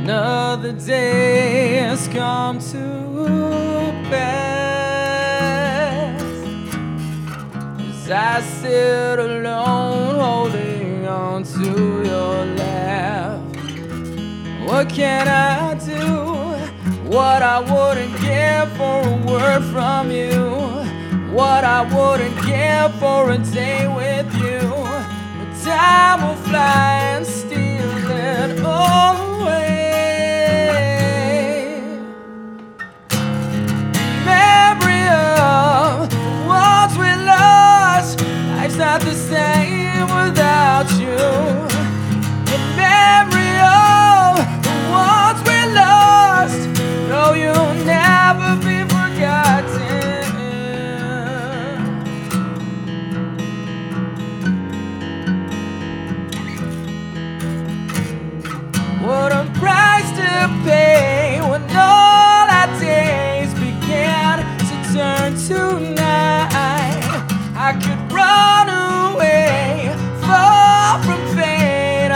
Another day has come to pass as I sit alone holding on to your laugh. What can I do? What I wouldn't give for a word from you, what I wouldn't give for a day with you. But time will fly and steal it all away. Memory of what we lost, life's not the same without you. The memory of what we lost, no, you'll never be forgotten. What a price to pay when all our days began to turn to night. I could run away, fall from fate. I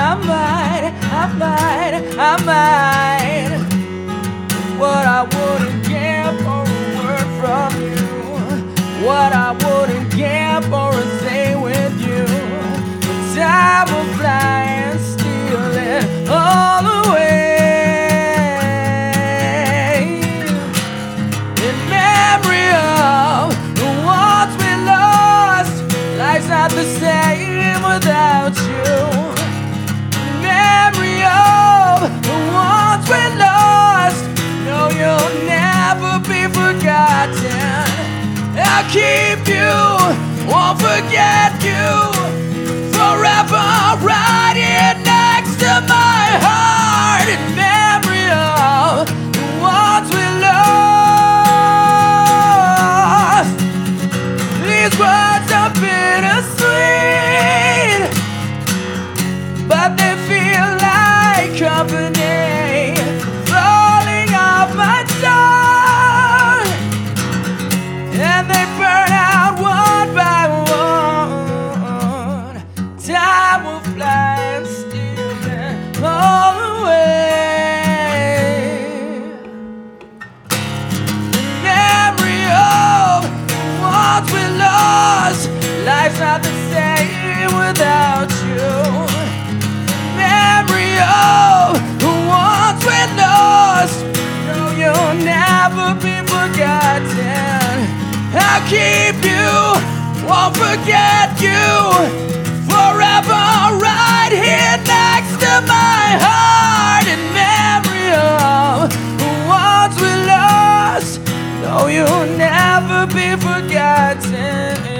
might. What I wouldn't give for a word from you, what I wouldn't give for a day with you. But time will fly and steal it all away. In memory of what we lost, life's not the same without you. In memory of what we lost, no, you'll never be forgotten. I'll keep you, won't forget you, forever right here next to my heart. In memory of the ones we lost. These words are bittersweet, but they feel like company falling off my tongue, and they burn out one by one. Time will fly and steal them all away. The memory of what we lost, life's not the same without you. Memory of what we lost, no, you'll never be forgotten. I'll keep you, won't forget you, forever right here next to my heart. In memory of what we lost, no, you'll never be forgotten.